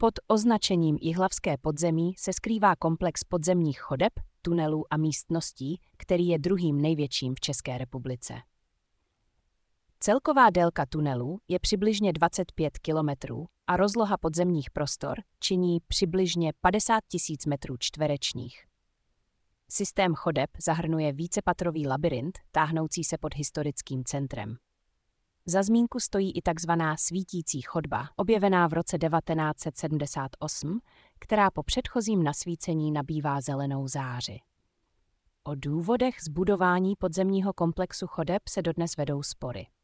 Pod označením Jihlavské podzemí se skrývá komplex podzemních chodeb, tunelů a místností, který je druhým největším v České republice. Celková délka tunelů je přibližně 25 kilometrů a rozloha podzemních prostor činí přibližně 50 000 metrů čtverečních. Systém chodeb zahrnuje vícepatrový labyrint táhnoucí se pod historickým centrem. Za zmínku stojí i takzvaná svítící chodba, objevená v roce 1978, která po předchozím nasvícení nabývá zelenou záři. O důvodech zbudování podzemního komplexu chodeb se dodnes vedou spory.